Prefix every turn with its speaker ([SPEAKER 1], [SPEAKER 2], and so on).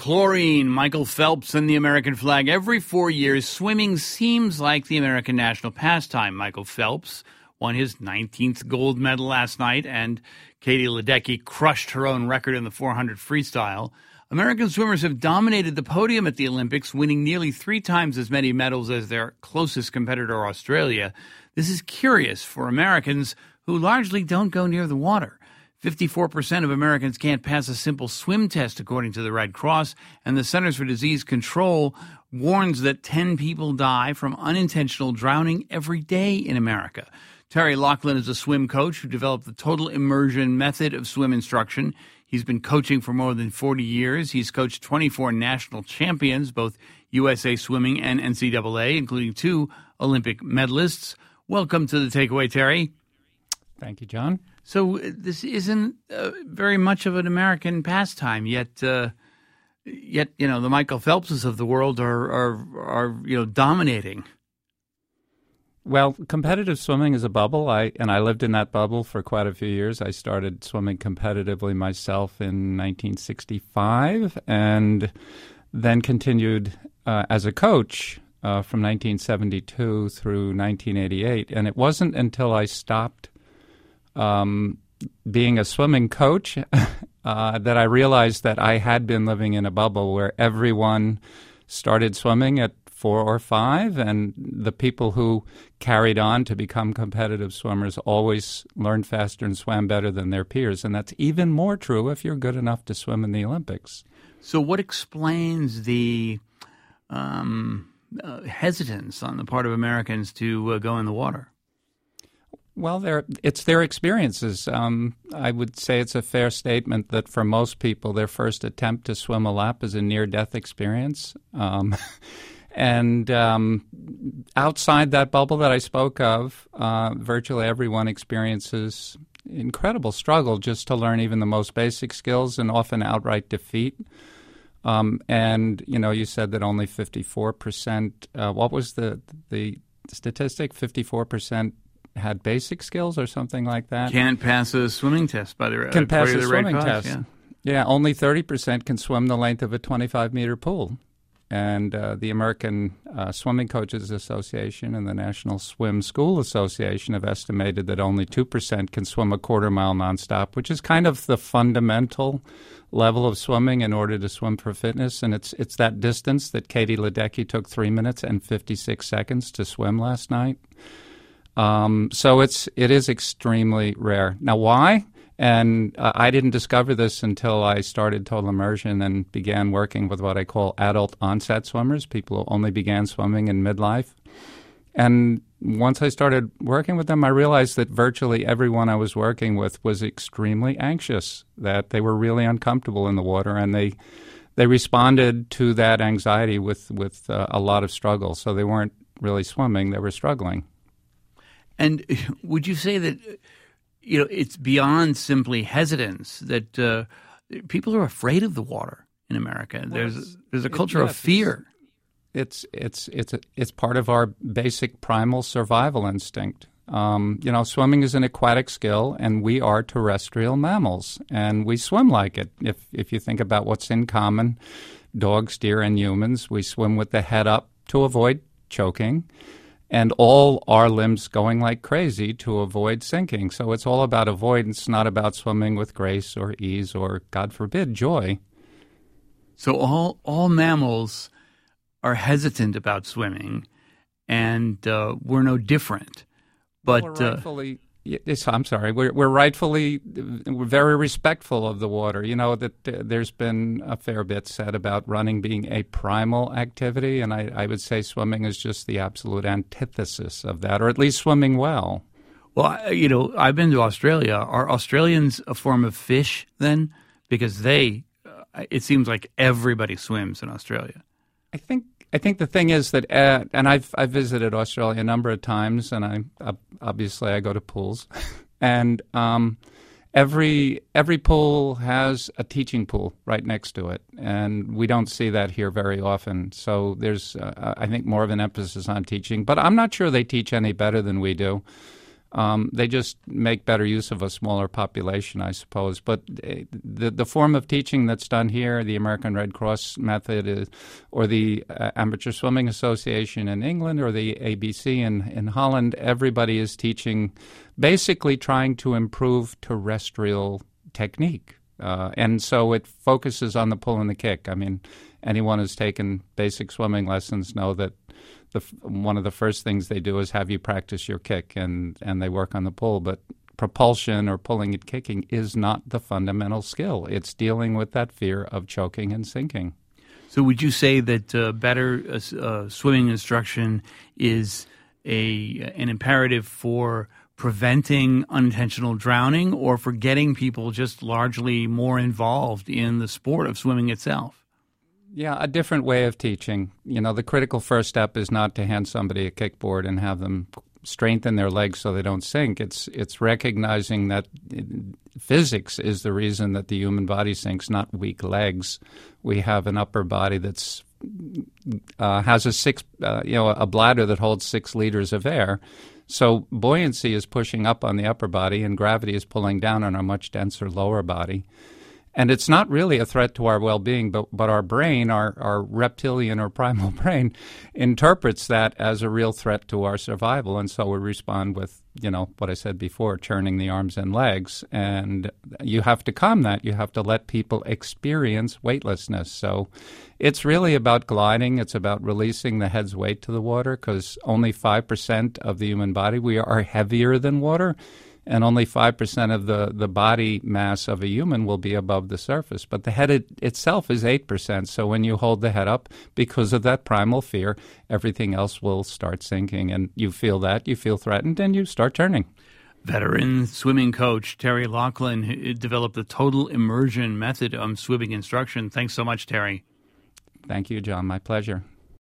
[SPEAKER 1] Chlorine, Michael Phelps, and the American flag. Every 4 years, swimming seems like the American national pastime. Michael Phelps won his 19th gold medal last night, and Katie Ledecky crushed her own record in the 400 freestyle. American swimmers have dominated the podium at the Olympics, winning nearly 3 times as many medals as their closest competitor, Australia. This is curious for Americans who largely don't go near the water. 54% of Americans can't pass a simple swim test, according to the Red Cross, and the Centers for Disease Control warns that 10 people die from unintentional drowning every day in America. Terry Laughlin is a swim coach who developed the total immersion method of swim instruction. He's been coaching for more than 40 years. He's coached 24 national champions, both USA Swimming and NCAA, including 2 Olympic medalists. Welcome to The Takeaway, Terry.
[SPEAKER 2] Thank you, John.
[SPEAKER 1] So this isn't very much of an American pastime, yet the Michael Phelpses of the world are dominating.
[SPEAKER 2] Well, competitive swimming is a bubble. I lived in that bubble for quite a few years. I started swimming competitively myself in 1965, and then continued as a coach from 1972 through 1988. And it wasn't until I stopped being a swimming coach that I realized that I had been living in a bubble where everyone started swimming at 4 or 5, and the people who carried on to become competitive swimmers always learned faster and swam better than their peers. And that's even more true if you're good enough to swim in the Olympics.
[SPEAKER 1] So what explains the hesitance on the part of Americans to go in the water?
[SPEAKER 2] Well, it's their experiences. I would say it's a fair statement that for most people, their first attempt to swim a lap is a near-death experience. And outside that bubble that I spoke of, virtually everyone experiences incredible struggle just to learn even the most basic skills, and often outright defeat. And, you said that only 54%, what was the statistic? 54% had basic skills or something like that.
[SPEAKER 1] Can't pass a swimming test by the
[SPEAKER 2] Can pass a swimming
[SPEAKER 1] Red Cross,
[SPEAKER 2] test. Yeah, only 30% can swim the length of a 25-meter pool. And the American Swimming Coaches Association and the National Swim School Association have estimated that only 2% can swim a quarter mile nonstop, which is kind of the fundamental level of swimming in order to swim for fitness. And it's that distance that Katie Ledecky took 3 minutes and 56 seconds to swim last night. So it is extremely rare. Now, why? And I didn't discover this until I started Total Immersion and began working with what I call adult onset swimmers, people who only began swimming in midlife. And once I started working with them, I realized that virtually everyone I was working with was extremely anxious, that they were really uncomfortable in the water, and they responded to that anxiety with a lot of struggle. So they weren't really swimming, they were struggling.
[SPEAKER 1] And would you say that, it's beyond simply hesitance, that people are afraid of the water in America? There's a culture of fear.
[SPEAKER 2] It's part of our basic primal survival instinct. Swimming is an aquatic skill, and we are terrestrial mammals, and we swim like it. If you think about what's in common, dogs, deer, and humans, we swim with the head up to avoid choking, and all our limbs going like crazy to avoid sinking. So it's all about avoidance, not about swimming with grace or ease or, God forbid, joy.
[SPEAKER 1] So all mammals are hesitant about swimming, and we're no different. But
[SPEAKER 2] we're rightfully, we're very respectful of the water. That there's been a fair bit said about running being a primal activity, and I would say swimming is just the absolute antithesis of that, or at least swimming well.
[SPEAKER 1] Well, I've been to Australia. Are Australians a form of fish then? Because it seems like everybody swims in Australia.
[SPEAKER 2] I think the thing is that, and I've visited Australia a number of times, and I go to pools, and every pool has a teaching pool right next to it, and we don't see that here very often. So there's, I think, more of an emphasis on teaching, but I'm not sure they teach any better than we do. They just make better use of a smaller population, I suppose. But the form of teaching that's done here, the American Red Cross method, or the Amateur Swimming Association in England, or the ABC in Holland, everybody is teaching, basically trying to improve terrestrial technique. And so it focuses on the pull and the kick. I mean, anyone who's taken basic swimming lessons know that one of the first things they do is have you practice your kick, and they work on the pull. But propulsion or pulling and kicking is not the fundamental skill. It's dealing with that fear of choking and sinking.
[SPEAKER 1] So would you say that better swimming instruction is an imperative for preventing unintentional drowning, or for getting people just largely more involved in the sport of swimming itself?
[SPEAKER 2] Yeah, a different way of teaching. You know, the critical first step is not to hand somebody a kickboard and have them strengthen their legs so they don't sink. It's recognizing that physics is the reason that the human body sinks, not weak legs. We have an upper body that's has a bladder that holds 6 liters of air. So buoyancy is pushing up on the upper body, and gravity is pulling down on our much denser lower body. And it's not really a threat to our well-being, but our brain, our reptilian or primal brain, interprets that as a real threat to our survival. And so we respond with, what I said before, churning the arms and legs. And you have to calm that. You have to let people experience weightlessness. So it's really about gliding. It's about releasing the head's weight to the water, because only 5% of the human body, we are heavier than water. And only 5% of the body mass of a human will be above the surface. But the head itself is 8%. So when you hold the head up, because of that primal fear, everything else will start sinking. And you feel that, you feel threatened, and you start turning.
[SPEAKER 1] Veteran swimming coach Terry Laughlin developed the total immersion method of swimming instruction. Thanks so much, Terry.
[SPEAKER 2] Thank you, John. My pleasure.